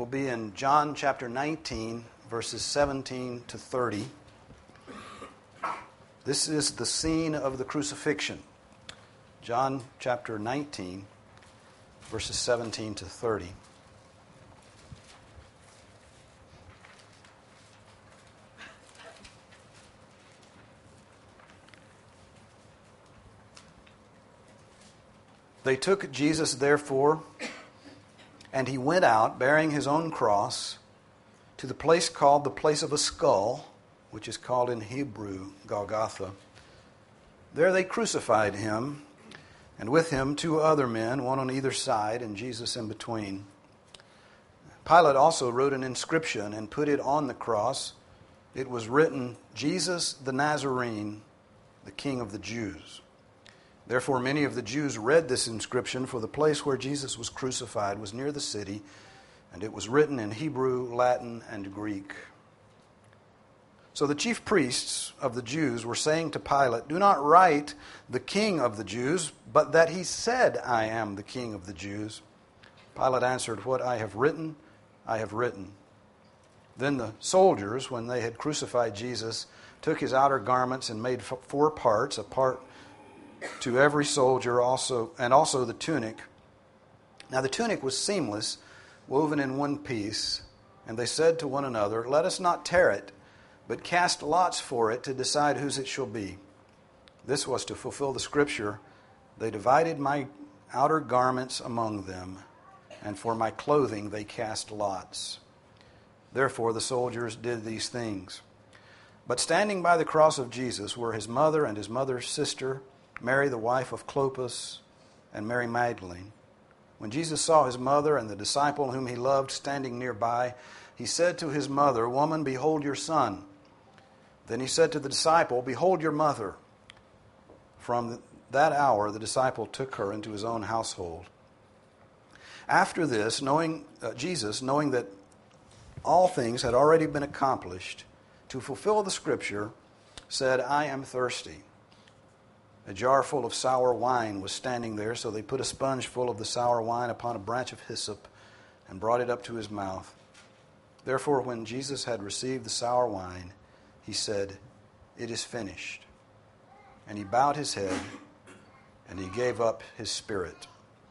will be in John chapter 19, verses 17 to 30. This is the scene of the crucifixion. John chapter 19, verses 17 to 30. They took Jesus, therefore, and he went out, bearing his own cross, to the place called the place of a skull, which is called in Hebrew Golgotha. There they crucified him, and with him 2 other men, one on either side, and Jesus in between. Pilate also wrote an inscription and put it on the cross. It was written, Jesus the Nazarene, the King of the Jews. Therefore many of the Jews read this inscription, for the place where Jesus was crucified was near the city, and it was written in Hebrew, Latin, and Greek. So the chief priests of the Jews were saying to Pilate, "Do not write the King of the Jews, but that he said, 'I am the King of the Jews.'" Pilate answered, "What I have written, I have written." Then the soldiers, when they had crucified Jesus, took his outer garments and made 4 parts, a part to every soldier, and also the tunic. Now the tunic was seamless, woven in one piece, and they said to one another, "Let us not tear it, but cast lots for it to decide whose it shall be." This was to fulfill the scripture, "They divided my outer garments among them, and for my clothing they cast lots." Therefore the soldiers did these things. But standing by the cross of Jesus were his mother and his mother's sister, Mary the wife of Clopas, and Mary Magdalene. When Jesus saw his mother and the disciple whom he loved standing nearby, he said to his mother, "Woman, behold your son." Then he said to the disciple, "Behold your mother." From that hour the disciple took her into his own household. After this, Jesus, knowing that all things had already been accomplished, to fulfill the scripture, said, "I am thirsty." A jar full of sour wine was standing there, so they put a sponge full of the sour wine upon a branch of hyssop and brought it up to his mouth. Therefore, when Jesus had received the sour wine, he said, "It is finished." And he bowed his head, and he gave up his spirit.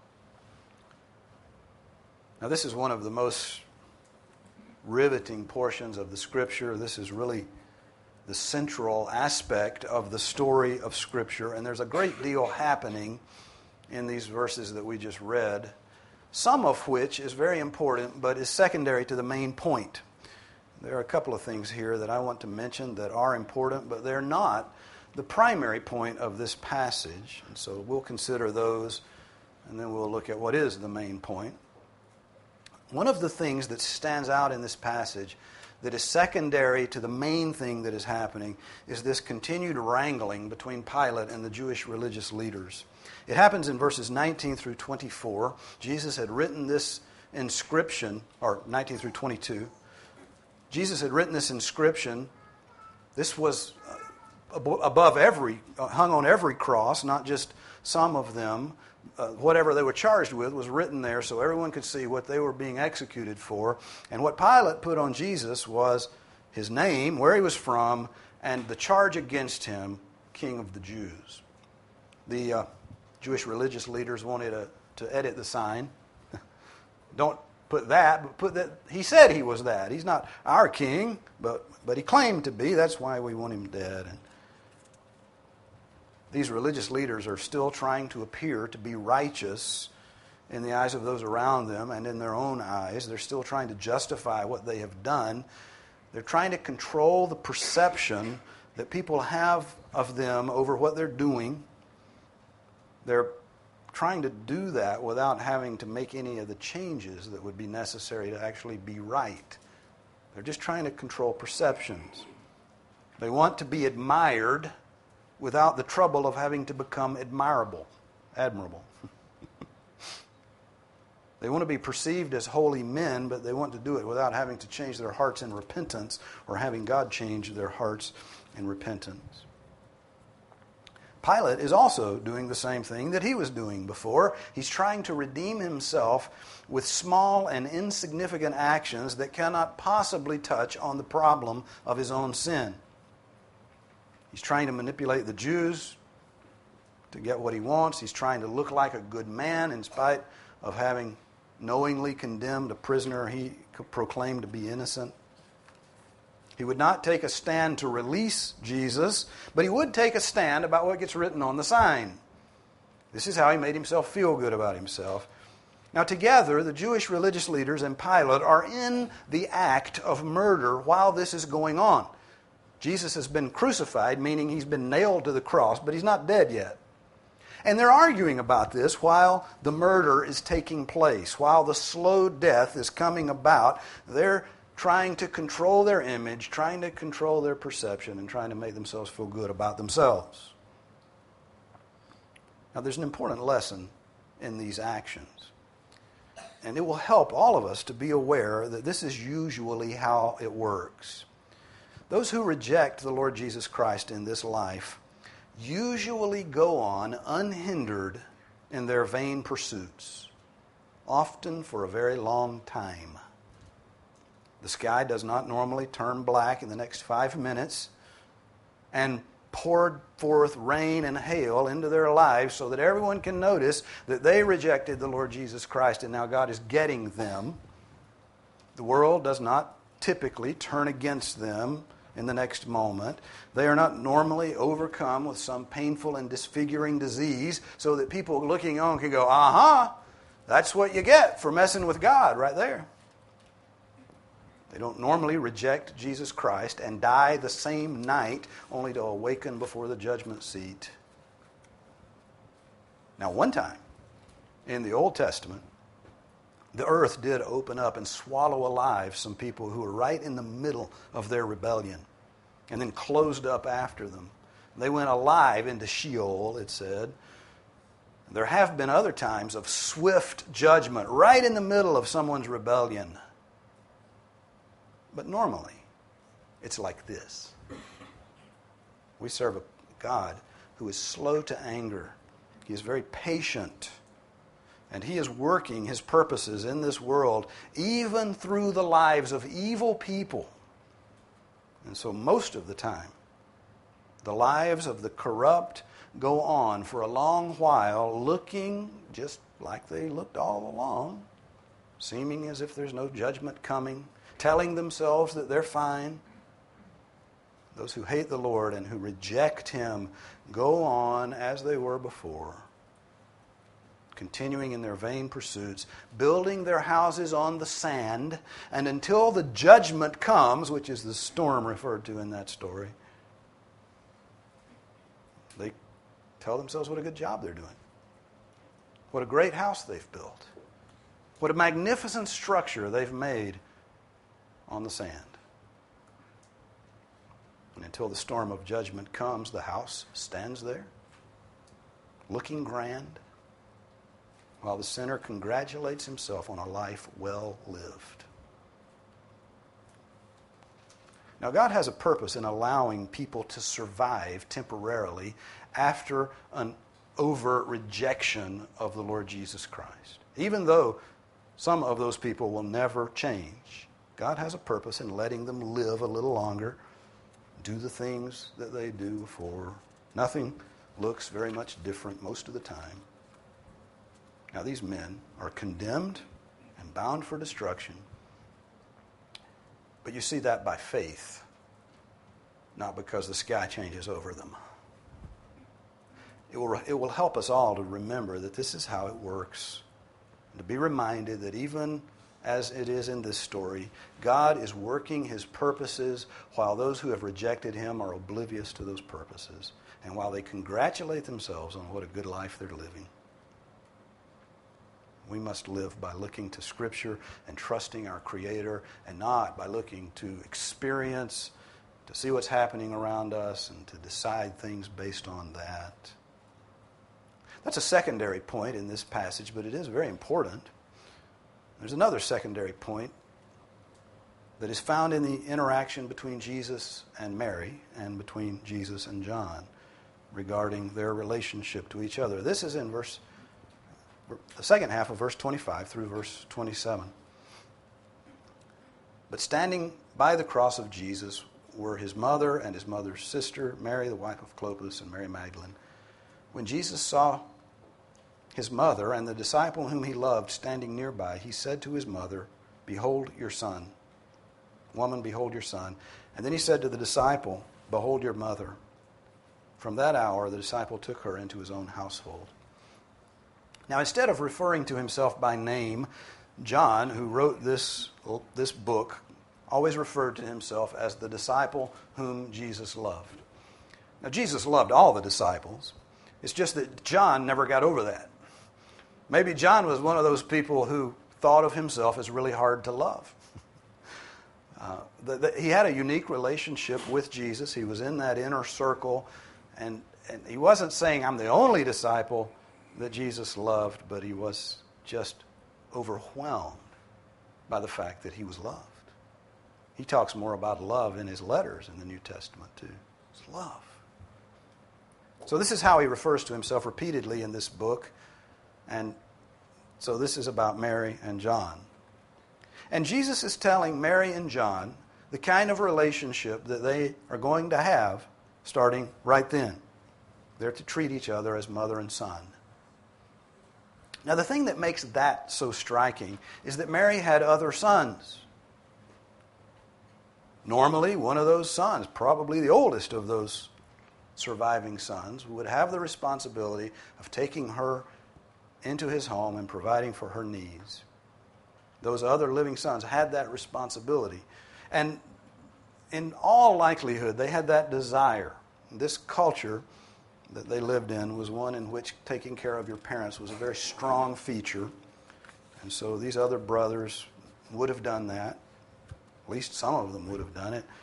Now, this is one of the most riveting portions of the Scripture. This is really the central aspect of the story of Scripture, and there's a great deal happening in these verses that we just read, some of which is very important but is secondary to the main point. There are a couple of things here that I want to mention that are important, but they're not the primary point of this passage, and so we'll consider those, and then we'll look at what is the main point. One of the things that stands out in this passage that is secondary to the main thing that is happening is this continued wrangling between Pilate and the Jewish religious leaders. It happens in verses 19 through 24. Jesus had written this inscription, or 19 through 22. Jesus had written this inscription. This was above hung on every cross, not just some of them. Whatever they were charged with was written there so everyone could see what they were being executed for. And what Pilate put on Jesus was his name, where he was from, and the charge against him, King of the Jews. The Jewish religious leaders wanted to edit the sign. Don't put that, but put that he said he was that. He's not our king, but he claimed to be. That's why we want him dead. And these religious leaders are still trying to appear to be righteous in the eyes of those around them and in their own eyes. They're still trying to justify what they have done. They're trying to control the perception that people have of them over what they're doing. They're trying to do that without having to make any of the changes that would be necessary to actually be right. They're just trying to control perceptions. They want to be admired without the trouble of having to become admirable. They want to be perceived as holy men, but they want to do it without having to change their hearts in repentance or having God change their hearts in repentance. Pilate is also doing the same thing that he was doing before. He's trying to redeem himself with small and insignificant actions that cannot possibly touch on the problem of his own sin. He's trying to manipulate the Jews to get what he wants. He's trying to look like a good man in spite of having knowingly condemned a prisoner he proclaimed to be innocent. He would not take a stand to release Jesus, but he would take a stand about what gets written on the sign. This is how he made himself feel good about himself. Now together, the Jewish religious leaders and Pilate are in the act of murder while this is going on. Jesus has been crucified, meaning he's been nailed to the cross, but he's not dead yet. And they're arguing about this while the murder is taking place, while the slow death is coming about. They're trying to control their image, trying to control their perception, and trying to make themselves feel good about themselves. Now, there's an important lesson in these actions. And it will help all of us to be aware that this is usually how it works. Those who reject the Lord Jesus Christ in this life usually go on unhindered in their vain pursuits, often for a very long time. The sky does not normally turn black in the next 5 minutes and pour forth rain and hail into their lives so that everyone can notice that they rejected the Lord Jesus Christ and now God is getting them. The world does not typically turn against them in the next moment. They are not normally overcome with some painful and disfiguring disease so that people looking on can go, aha, that's what you get for messing with God right there. They don't normally reject Jesus Christ and die the same night only to awaken before the judgment seat. Now, one time in the Old Testament, the earth did open up and swallow alive some people who were right in the middle of their rebellion and then closed up after them. They went alive into Sheol, it said. There have been other times of swift judgment right in the middle of someone's rebellion. But normally, it's like this. We serve a God who is slow to anger. He is very patient. And he is working his purposes in this world, even through the lives of evil people. And so most of the time, the lives of the corrupt go on for a long while, looking just like they looked all along, seeming as if there's no judgment coming, telling themselves that they're fine. Those who hate the Lord and who reject him go on as they were before, continuing in their vain pursuits, building their houses on the sand, and until the judgment comes, which is the storm referred to in that story, they tell themselves what a good job they're doing, what a great house they've built, what a magnificent structure they've made on the sand. And until the storm of judgment comes, the house stands there, looking grand, while the sinner congratulates himself on a life well lived. Now, God has a purpose in allowing people to survive temporarily after an overt rejection of the Lord Jesus Christ. Even though some of those people will never change, God has a purpose in letting them live a little longer, do the things that they do before. Nothing looks very much different most of the time. Now, these men are condemned and bound for destruction. But you see that by faith, not because the sky changes over them. It will help us all to remember that this is how it works, and to be reminded that even as it is in this story, God is working his purposes while those who have rejected him are oblivious to those purposes, and while they congratulate themselves on what a good life they're living. We must live by looking to Scripture and trusting our Creator, and not by looking to experience, to see what's happening around us, and to decide things based on that. That's a secondary point in this passage, but it is very important. There's another secondary point that is found in the interaction between Jesus and Mary and between Jesus and John. regarding their relationship to each other. This is in the second half of verse 25 through verse 27. But standing by the cross of Jesus were his mother and his mother's sister, Mary, the wife of Clopas, and Mary Magdalene. When Jesus saw his mother and the disciple whom he loved standing nearby, he said to his mother, "Behold your son. Woman, behold your son." And then he said to the disciple, "Behold your mother." From that hour, the disciple took her into his own household. Now, instead of referring to himself by name, John, who wrote this book, always referred to himself as the disciple whom Jesus loved. Now, Jesus loved all the disciples. It's just that John never got over that. Maybe John was one of those people who thought of himself as really hard to love. He had a unique relationship with Jesus. He was in that inner circle, and he wasn't saying, "I'm the only disciple that Jesus loved," but he was just overwhelmed by the fact that he was loved. He talks more about love in his letters in the New Testament too. It's love. So this is how he refers to himself repeatedly in this book. And so this is about Mary and John. And Jesus is telling Mary and John the kind of relationship that they are going to have starting right then. They're to treat each other as mother and son. Now, the thing that makes that so striking is that Mary had other sons. Normally, one of those sons, probably the oldest of those surviving sons, would have the responsibility of taking her into his home and providing for her needs. Those other living sons had that responsibility. And in all likelihood, they had that desire. This culture that they lived in was one in which taking care of your parents was a very strong feature. And so these other brothers would have done that. At least some of them would have done it.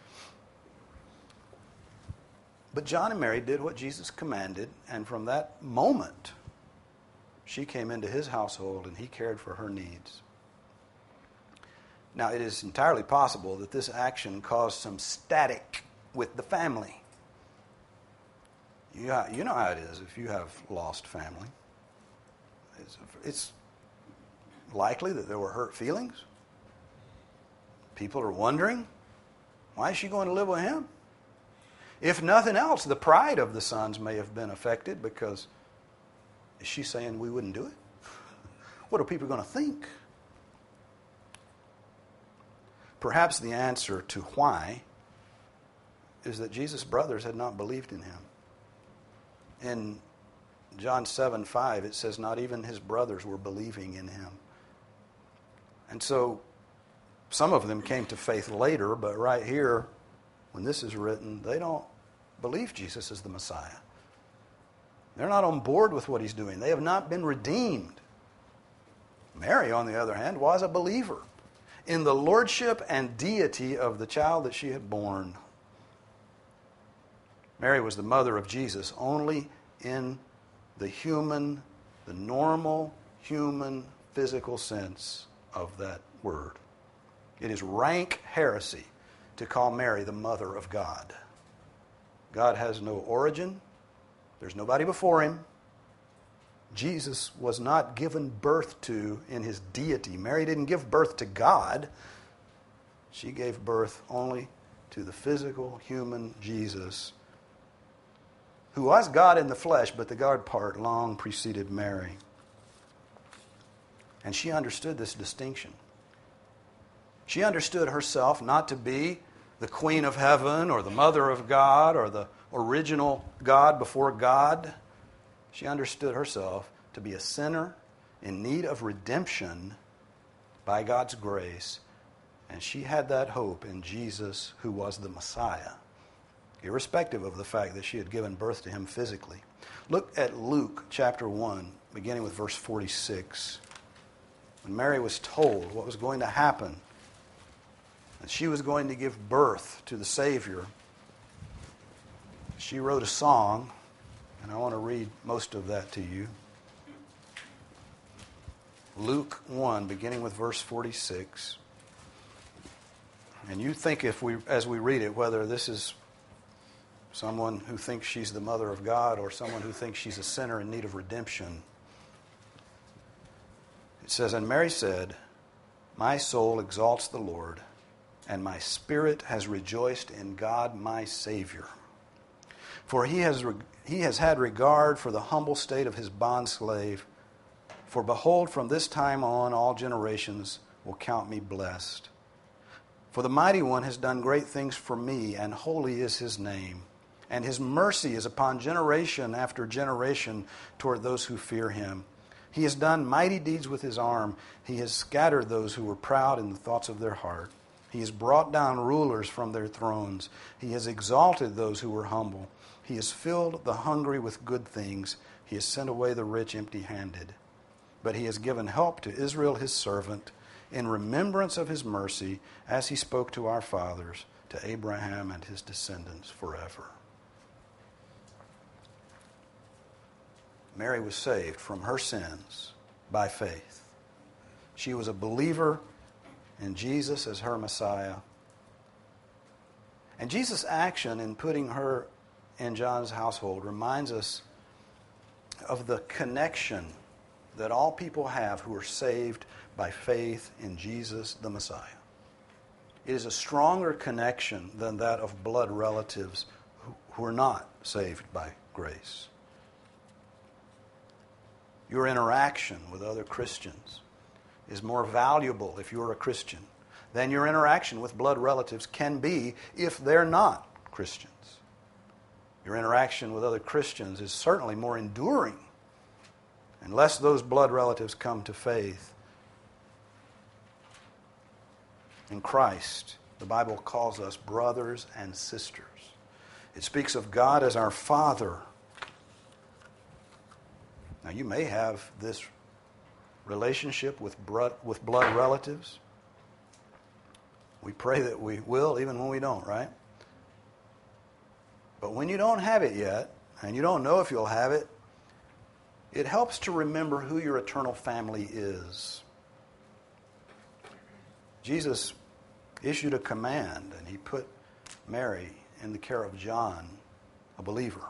But John and Mary did what Jesus commanded, and from that moment, she came into his household and he cared for her needs. Now, it is entirely possible that this action caused some static with the family. You know how it is if you have lost family. It's likely that there were hurt feelings. People are wondering, why is she going to live with him? If nothing else, the pride of the sons may have been affected because, is she saying we wouldn't do it? What are people going to think? Perhaps the answer to why is that Jesus' brothers had not believed in him. In John 7:5, it says not even his brothers were believing in him. And so some of them came to faith later, but right here, when this is written, they don't believe Jesus is the Messiah. They're not on board with what he's doing. They have not been redeemed. Mary, on the other hand, was a believer in the lordship and deity of the child that she had borne. Mary was the mother of Jesus only in the normal human physical sense of that word. It is rank heresy to call Mary the mother of God. God has no origin. There's nobody before him. Jesus was not given birth to in his deity. Mary didn't give birth to God. She gave birth only to the physical human Jesus, who was God in the flesh, but the God part long preceded Mary. And she understood this distinction. She understood herself not to be the queen of heaven or the mother of God or the original God before God. She understood herself to be a sinner in need of redemption by God's grace. And she had that hope in Jesus, who was the Messiah, irrespective of the fact that she had given birth to him physically. Look at Luke chapter 1, beginning with verse 46. When Mary was told what was going to happen, that she was going to give birth to the Savior, she wrote a song, and I want to read most of that to you. Luke 1, beginning with verse 46. And you think as we read it, whether this is someone who thinks she's the mother of God, or someone who thinks she's a sinner in need of redemption. It says, "And Mary said, 'My soul exalts the Lord, and my spirit has rejoiced in God my Savior. For he has had regard for the humble state of his bondslave. For behold, from this time on all generations will count me blessed. For the Mighty One has done great things for me, and holy is his name. And his mercy is upon generation after generation toward those who fear him. He has done mighty deeds with his arm. He has scattered those who were proud in the thoughts of their heart. He has brought down rulers from their thrones. He has exalted those who were humble. He has filled the hungry with good things. He has sent away the rich empty-handed. But he has given help to Israel his servant, in remembrance of his mercy, as he spoke to our fathers, to Abraham and his descendants forever." Mary was saved from her sins by faith. She was a believer in Jesus as her Messiah. And Jesus' action in putting her in John's household reminds us of the connection that all people have who are saved by faith in Jesus the Messiah. It is a stronger connection than that of blood relatives who are not saved by grace. Your interaction with other Christians is more valuable if you're a Christian than your interaction with blood relatives can be if they're not Christians. Your interaction with other Christians is certainly more enduring unless those blood relatives come to faith in Christ. The Bible calls us brothers and sisters. It speaks of God as our Father. Now, you may have this relationship with blood relatives. We pray that we will, even when we don't, right? But when you don't have it yet, and you don't know if you'll have it, it helps to remember who your eternal family is. Jesus issued a command, and he put Mary in the care of John, a believer.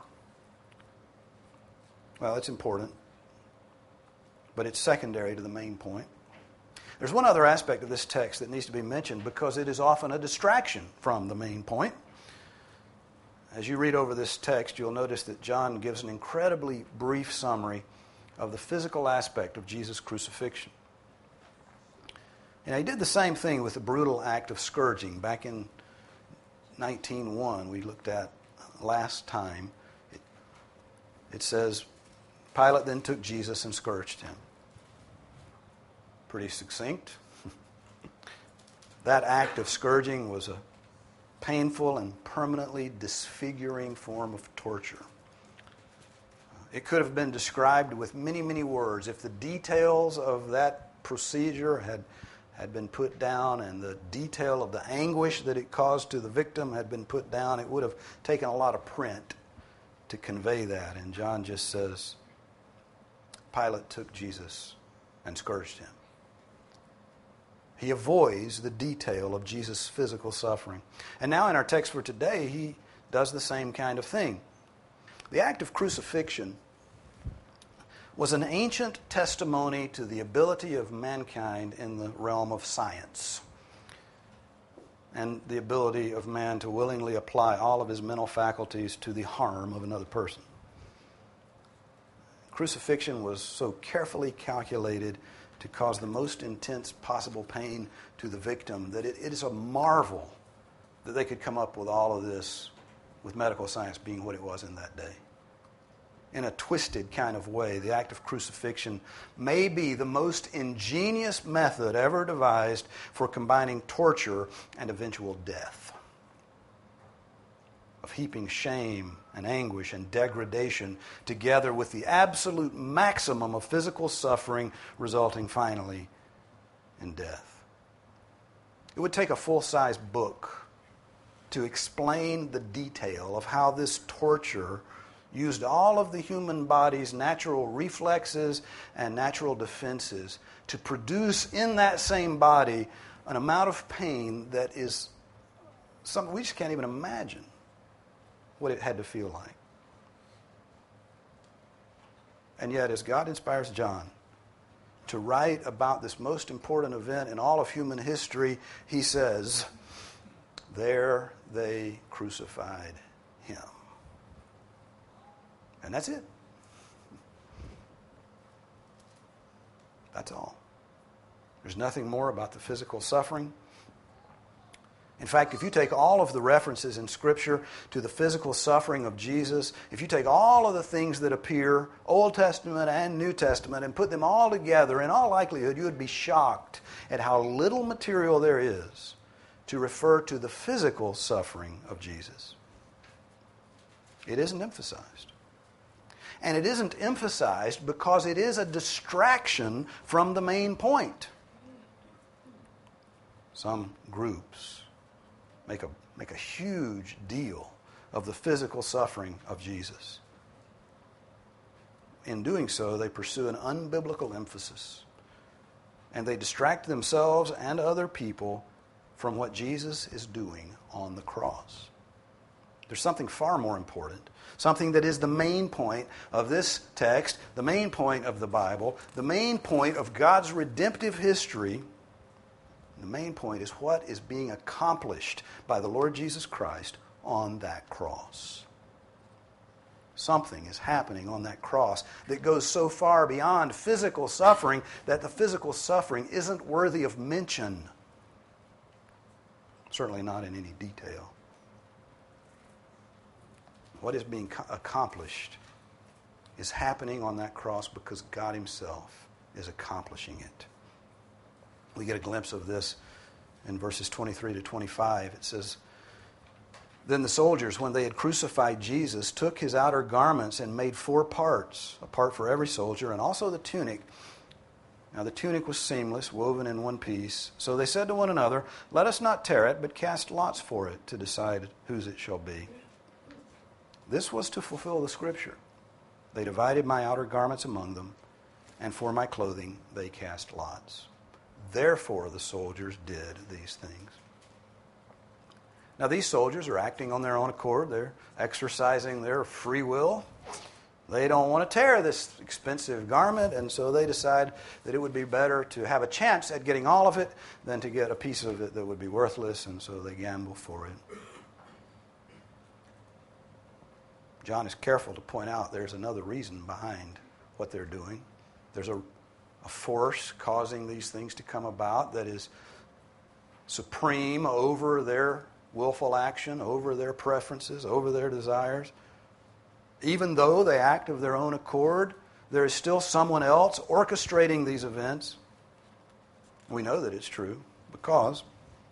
Well, it's important, but it's secondary to the main point. There's one other aspect of this text that needs to be mentioned because it is often a distraction from the main point. As you read over this text, you'll notice that John gives an incredibly brief summary of the physical aspect of Jesus' crucifixion. And he did the same thing with the brutal act of scourging. Back in 19:1, we looked at last time, it says, Pilate then took Jesus and scourged him. Pretty succinct. That act of scourging was a painful and permanently disfiguring form of torture. It could have been described with many, many words. If the details of that procedure had been put down and the detail of the anguish that it caused to the victim had been put down, it would have taken a lot of print to convey that. And John just says, Pilate took Jesus and scourged him. He avoids the detail of Jesus' physical suffering. And now in our text for today, he does the same kind of thing. The act of crucifixion was an ancient testimony to the ability of mankind in the realm of science and the ability of man to willingly apply all of his mental faculties to the harm of another person. Crucifixion was so carefully calculated to cause the most intense possible pain to the victim that it is a marvel that they could come up with all of this with medical science being what it was in that day. In a twisted kind of way, the act of crucifixion may be the most ingenious method ever devised for combining torture and eventual death, of heaping shame and anguish and degradation together with the absolute maximum of physical suffering resulting finally in death. It would take a full-size book to explain the detail of how this torture used all of the human body's natural reflexes and natural defenses to produce in that same body an amount of pain that is something we just can't even imagine. what it had to feel like. And yet, as God inspires John to write about this most important event in all of human history, he says, there they crucified him. And that's it. That's all. There's nothing more about the physical suffering. In fact, if you take all of the references in Scripture to the physical suffering of Jesus, if you take all of the things that appear, Old Testament and New Testament, and put them all together, in all likelihood you would be shocked at how little material there is to refer to the physical suffering of Jesus. It isn't emphasized. And it isn't emphasized because it is a distraction from the main point. Some groups make a huge deal of the physical suffering of Jesus. In doing so, they pursue an unbiblical emphasis, and they distract themselves and other people from what Jesus is doing on the cross. There's something far more important, something that is the main point of this text, the main point of the Bible, the main point of God's redemptive history. The main point is what is being accomplished by the Lord Jesus Christ on that cross. Something is happening on that cross that goes so far beyond physical suffering that the physical suffering isn't worthy of mention. Certainly not in any detail. What is being accomplished is happening on that cross because God Himself is accomplishing it. We get a glimpse of this in verses 23 to 25. It says, "Then the soldiers, when they had crucified Jesus, took His outer garments and made 4 parts, a part for every soldier, and also the tunic. Now the tunic was seamless, woven in one piece. So they said to one another, 'Let us not tear it, but cast lots for it to decide whose it shall be.' This was to fulfill the Scripture. They divided my outer garments among them, and for my clothing they cast lots. Therefore the soldiers did these things." Now these soldiers are acting on their own accord. They're exercising their free will. They don't want to tear this expensive garment, and so they decide that it would be better to have a chance at getting all of it than to get a piece of it that would be worthless, and so they gamble for it. John is careful to point out there's another reason behind what they're doing. There's a force causing these things to come about that is supreme over their willful action, over their preferences, over their desires. Even though they act of their own accord, there is still someone else orchestrating these events. We know that it's true because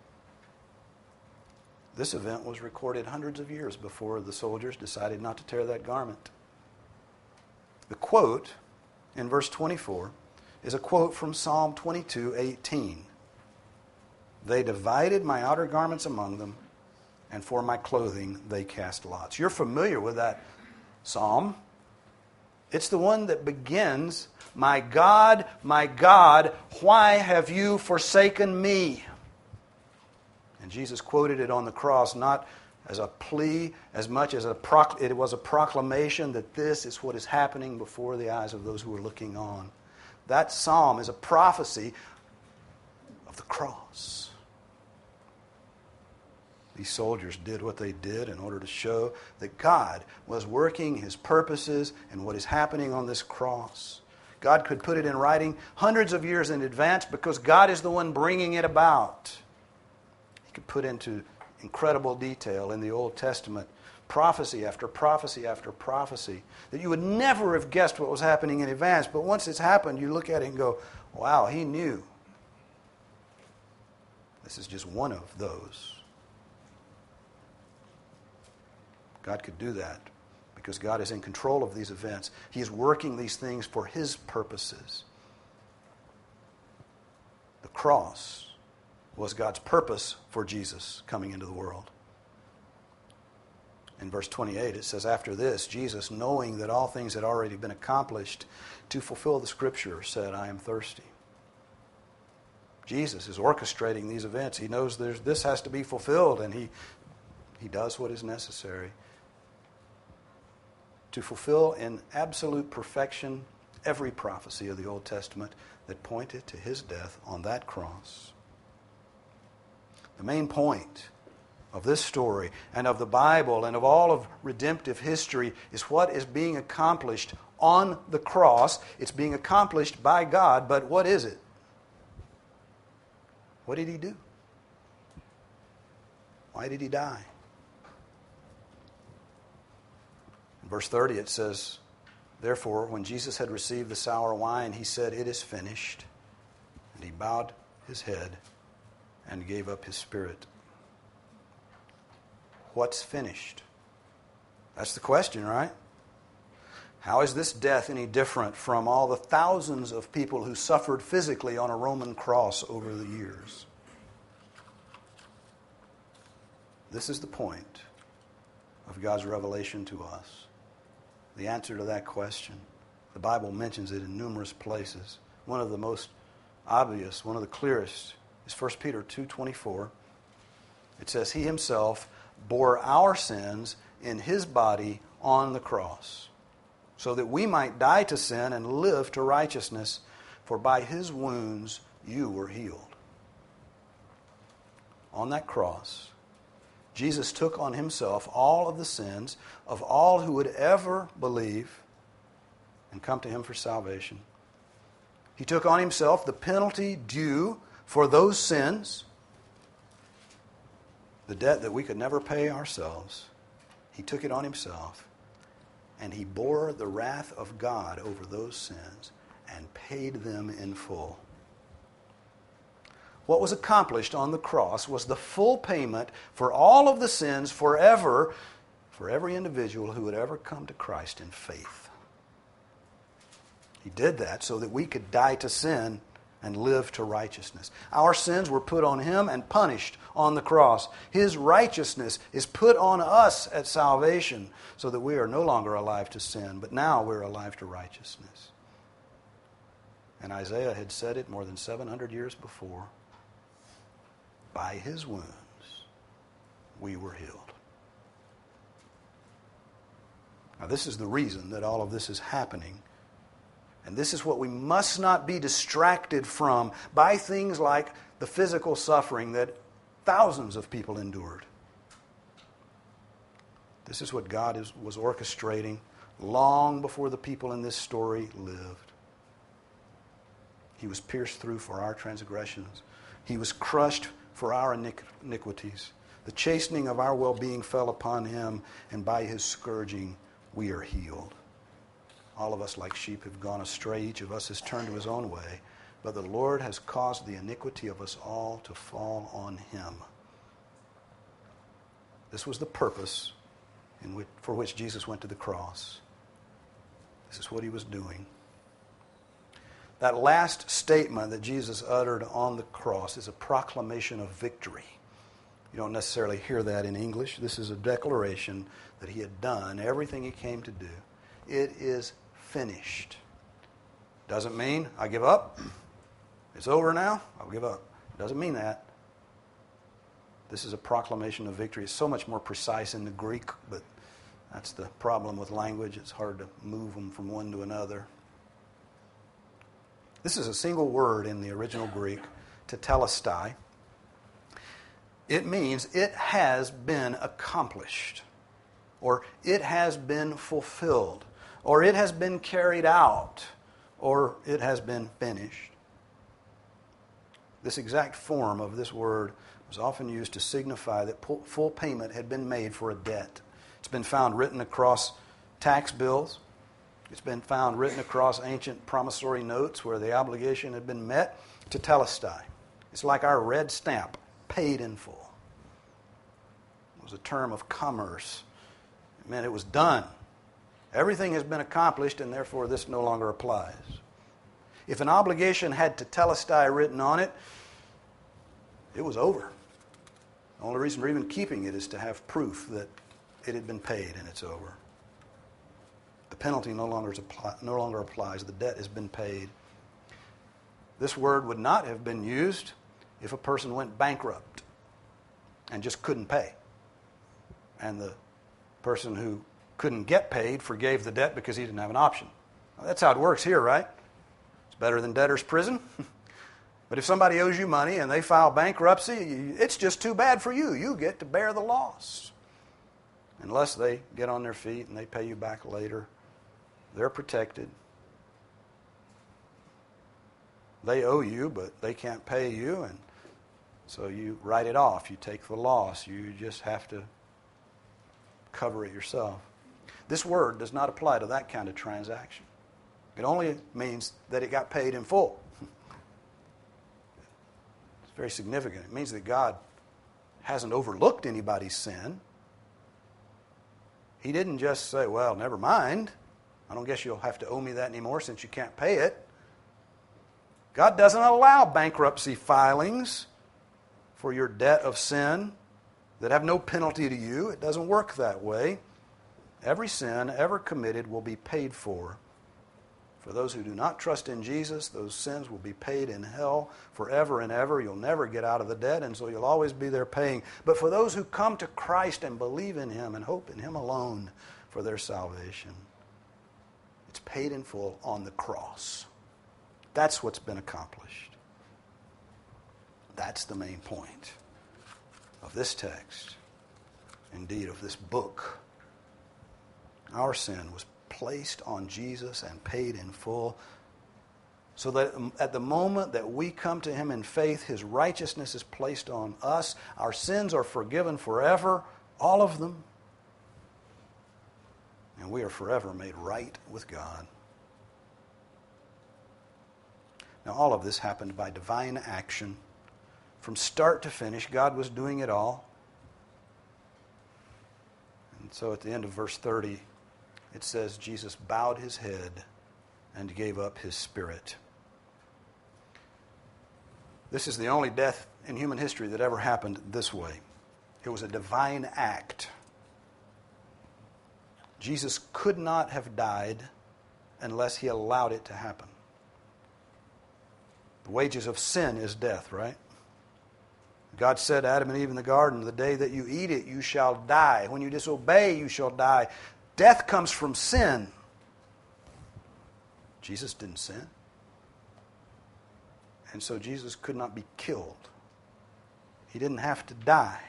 this event was recorded hundreds of years before the soldiers decided not to tear that garment. The quote in verse 24 is a quote from Psalm 22:18. "They divided my outer garments among them, and for my clothing they cast lots." You're familiar with that psalm. It's the one that begins, my God, why have you forsaken me?" And Jesus quoted it on the cross not as a plea as much as it was a proclamation that this is what is happening before the eyes of those who are looking on. That psalm is a prophecy of the cross. These soldiers did what they did in order to show that God was working His purposes and what is happening on this cross. God could put it in writing hundreds of years in advance because God is the one bringing it about. He could put into incredible detail in the Old Testament prophecy after prophecy after prophecy that you would never have guessed what was happening in advance. But once it's happened, you look at it and go, wow, He knew. This is just one of those. God could do that because God is in control of these events. He is working these things for His purposes. The cross was God's purpose for Jesus coming into the world. In verse 28, it says, "After this, Jesus, knowing that all things had already been accomplished to fulfill the Scripture, said, 'I am thirsty.'" Jesus is orchestrating these events. He knows this has to be fulfilled, and he does what is necessary. to fulfill in absolute perfection every prophecy of the Old Testament that pointed to his death on that cross. The main point of this story and of the Bible and of all of redemptive history is what is being accomplished on the cross. It's being accomplished by God, but what is it? What did he do? Why did he die? In verse 30 it says, "Therefore, when Jesus had received the sour wine, he said, 'It is finished.' And he bowed his head and gave up his spirit." What's finished? That's the question, right? How is this death any different from all the thousands of people who suffered physically on a Roman cross over the years? This is the point of God's revelation to us. The answer to that question. The Bible mentions it in numerous places. One of the most obvious, one of the clearest, is 1 Peter 2:24. It says, "He himself bore our sins in his body on the cross, so that we might die to sin and live to righteousness, for by his wounds you were healed." On that cross, Jesus took on himself all of the sins of all who would ever believe and come to him for salvation. He took on himself the penalty due for those sins, the debt that we could never pay ourselves. He took it on himself, and he bore the wrath of God over those sins and paid them in full. What was accomplished on the cross was the full payment for all of the sins forever for every individual who would ever come to Christ in faith. He did that so that we could die to sin and live to righteousness. Our sins were put on him and punished on the cross. His righteousness is put on us at salvation so that we are no longer alive to sin, but now we're alive to righteousness. And Isaiah had said it more than 700 years before. By his wounds, we were healed. Now, this is the reason that all of this is happening. And this is what we must not be distracted from by things like the physical suffering that thousands of people endured. This is what God was orchestrating long before the people in this story lived. He was pierced through for our transgressions. He was crushed for our iniquities. The chastening of our well-being fell upon him, and by his scourging we are healed. All of us like sheep have gone astray. Each of us has turned to his own way. But the Lord has caused the iniquity of us all to fall on him. This was the purpose for which Jesus went to the cross. This is what he was doing. That last statement that Jesus uttered on the cross is a proclamation of victory. You don't necessarily hear that in English. This is a declaration that he had done everything he came to do. It is finished. Doesn't mean I give up. It's over now. I'll give up. Doesn't mean that. This is a proclamation of victory. It's so much more precise in the Greek, but that's the problem with language. It's hard to move them from one to another. This is a single word in the original Greek, tetelestai. It means it has been accomplished, or it has been fulfilled, or it has been carried out, or it has been finished. This exact form of this word was often used to signify that full payment had been made for a debt. It's been found written across tax bills. It's been found written across ancient promissory notes where the obligation had been met. Tetelestai. It's like our red stamp, paid in full. It was a term of commerce. It meant it was done. Everything has been accomplished, and therefore this no longer applies. If an obligation had tetelestai written on it, it was over. The only reason we're even keeping it is to have proof that it had been paid and it's over. The penalty no longer applies. The debt has been paid. This word would not have been used if a person went bankrupt and just couldn't pay. And the person who couldn't get paid forgave the debt because he didn't have an option. Well, that's how it works here, right? It's better than debtor's prison. But if somebody owes you money and they file bankruptcy, it's just too bad for you. You get to bear the loss. Unless they get on their feet and they pay you back later, they're protected. They owe you, but they can't pay you, and so you write it off. You take the loss. You just have to cover it yourself. This word does not apply to that kind of transaction. It only means that it got paid in full. It's very significant. It means that God hasn't overlooked anybody's sin. He didn't just say, well, never mind. I don't guess you'll have to owe me that anymore since you can't pay it. God doesn't allow bankruptcy filings for your debt of sin that have no penalty to you. It doesn't work that way. Every sin ever committed will be paid for. For those who do not trust in Jesus, those sins will be paid in hell forever and ever. You'll never get out of the debt, and so you'll always be there paying. But for those who come to Christ and believe in Him and hope in Him alone for their salvation, it's paid in full on the cross. That's what's been accomplished. That's the main point of this text, indeed of this book. Our sin was placed on Jesus and paid in full, so that at the moment that we come to Him in faith, His righteousness is placed on us. Our sins are forgiven forever, all of them, and we are forever made right with God. Now, all of this happened by divine action. From start to finish, God was doing it all. And so at the end of verse 30, it says, Jesus bowed His head and gave up His spirit. This is the only death in human history that ever happened this way. It was a divine act. Jesus could not have died unless He allowed it to happen. The wages of sin is death, right? God said to Adam and Eve in the garden, the day that you eat it, you shall die. When you disobey, you shall die. Death comes from sin. Jesus didn't sin. And so Jesus could not be killed. He didn't have to die.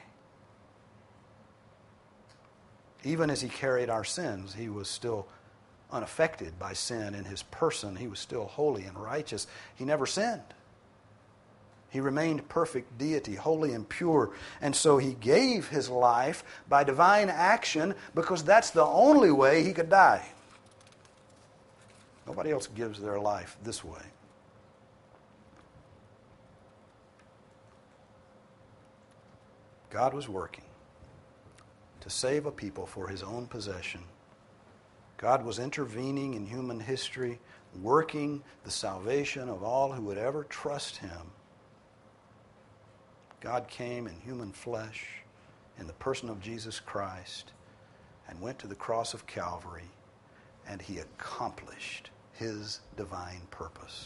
Even as He carried our sins, He was still unaffected by sin in His person. He was still holy and righteous. He never sinned. He remained perfect deity, holy and pure. And so He gave His life by divine action because that's the only way He could die. Nobody else gives their life this way. God was working to save a people for His own possession. God was intervening in human history, working the salvation of all who would ever trust Him. God came in human flesh in the person of Jesus Christ and went to the cross of Calvary, and He accomplished His divine purpose.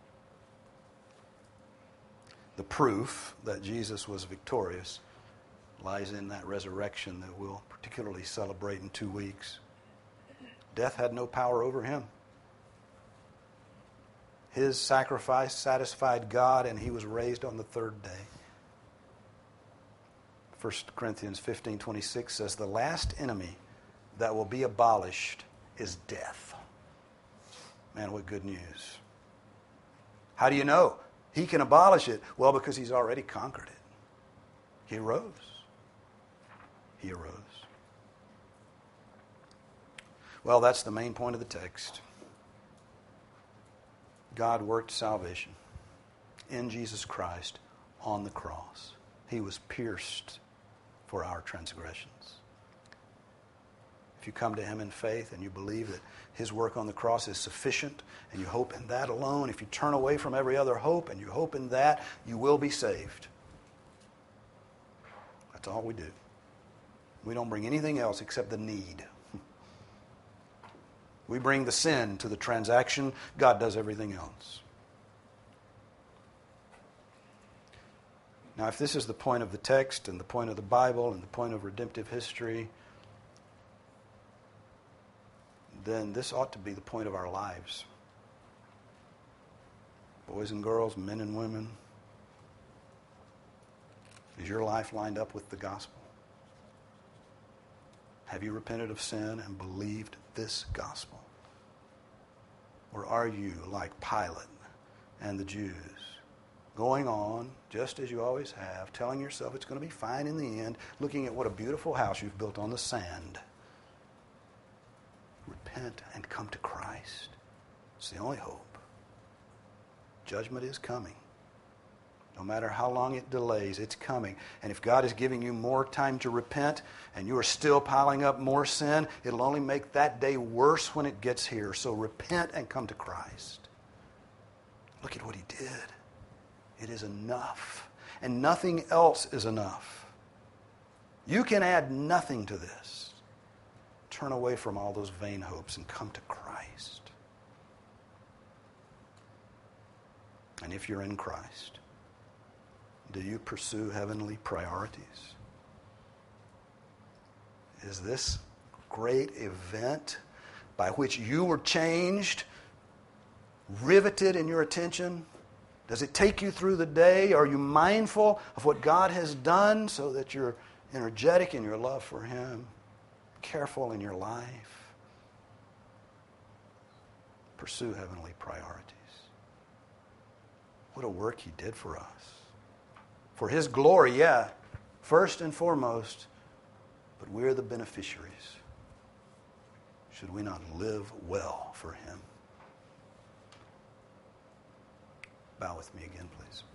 The proof that Jesus was victorious lies in that resurrection that we'll particularly celebrate in 2 weeks. Death had no power over Him. His sacrifice satisfied God, and He was raised on the third day. 1 Corinthians 15:26 says, the last enemy that will be abolished is death. Man, what good news. How do you know? He can abolish it. Well, because He's already conquered it. He arose. He arose. Well, that's the main point of the text. God worked salvation in Jesus Christ on the cross. He was pierced for our transgressions. If you come to Him in faith and you believe that His work on the cross is sufficient and you hope in that alone, if you turn away from every other hope and you hope in that, you will be saved. That's all we do. We don't bring anything else except the need. We bring the sin to the transaction. God does everything else. Now, if this is the point of the text and the point of the Bible and the point of redemptive history, then this ought to be the point of our lives. Boys and girls, men and women, is your life lined up with the gospel? Have you repented of sin and believed this gospel? Or are you like Pilate and the Jews, going on just as you always have, telling yourself it's going to be fine in the end, looking at what a beautiful house you've built on the sand? Repent and come to Christ. It's the only hope. Judgment is coming. No matter how long it delays, it's coming. And if God is giving you more time to repent and you are still piling up more sin, it'll only make that day worse when it gets here. So repent and come to Christ. Look at what he did. It is enough. And nothing else is enough. You can add nothing to this. Turn away from all those vain hopes and come to Christ. And if you're in Christ, do you pursue heavenly priorities? Is this great event by which you were changed riveted in your attention? Does it take you through the day? Are you mindful of what God has done so that you're energetic in your love for Him, careful in your life? Pursue heavenly priorities. What a work He did for us. For His glory, yeah, first and foremost, but we're the beneficiaries. Should we not live well for Him? Bow with me again, please.